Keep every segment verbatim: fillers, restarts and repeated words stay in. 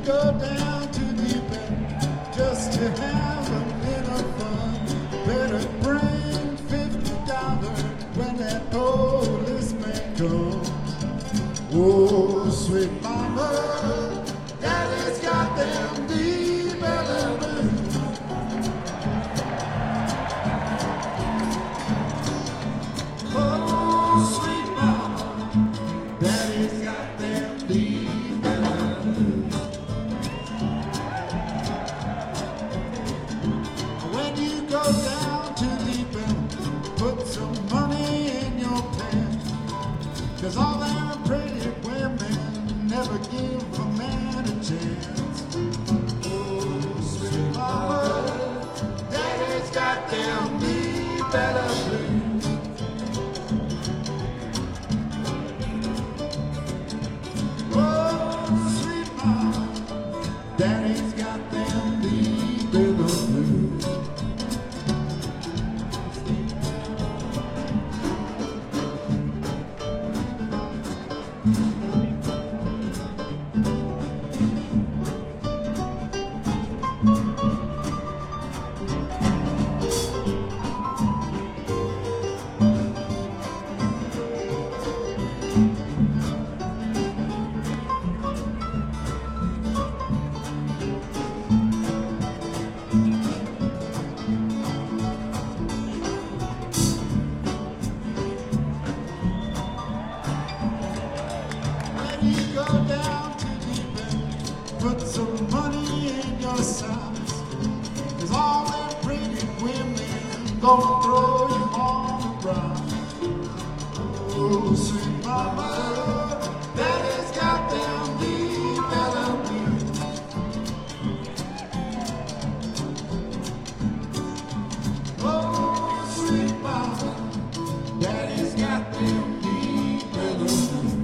go down to deep end just to have a little fun, better bring fifty dollars when that policeman comes. Oh, sweet mama, daddy's got them deep elements. Oh, sweet mama, daddy's got them deep elements. When you go down to deep end, put some money in your pants, 'cause all them pretty women never give a man a chance. Oh, sweet mama, daddy's got them deep elements. Oh, sweet mama, daddy's got them deep elements. You go down to deep end, put some money in your socks, 'cause all them pretty women gonna throw you on the ground. Oh, sweet mama, daddy's got them deep elements. Oh, sweet mama, daddy's got them deep elements.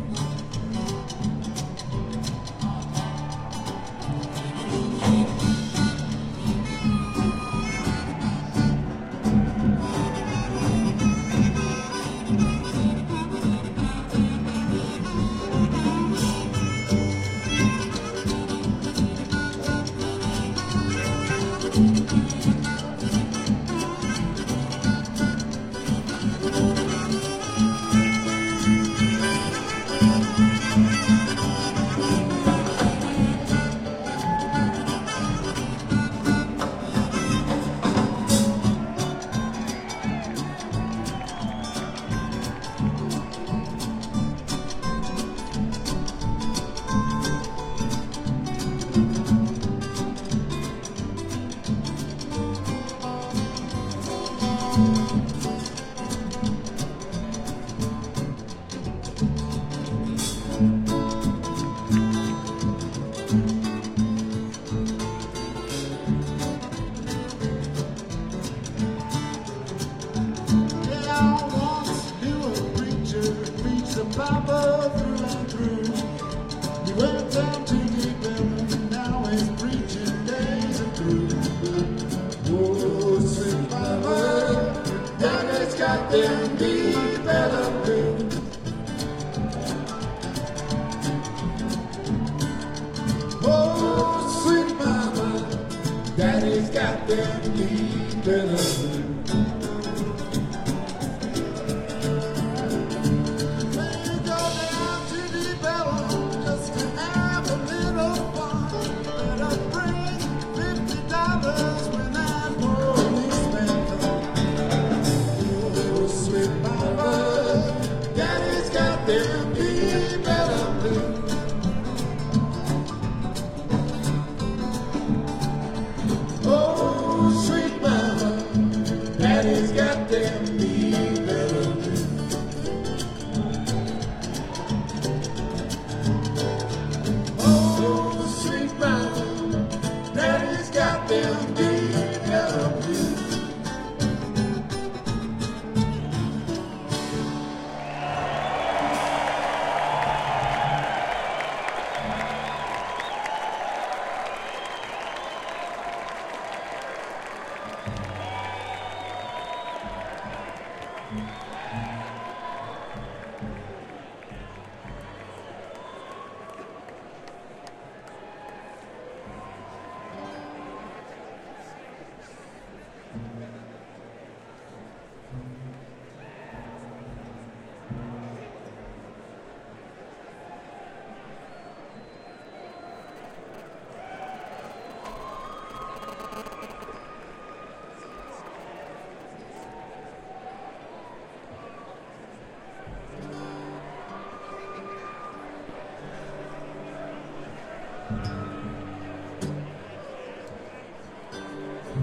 Papa through and through. He went down to deep end, and now he's preaching days and through. Oh, sweet mama, daddy's got them deep elements. Oh, sweet mama, daddy's got them deep elements. Oh, sweet mama,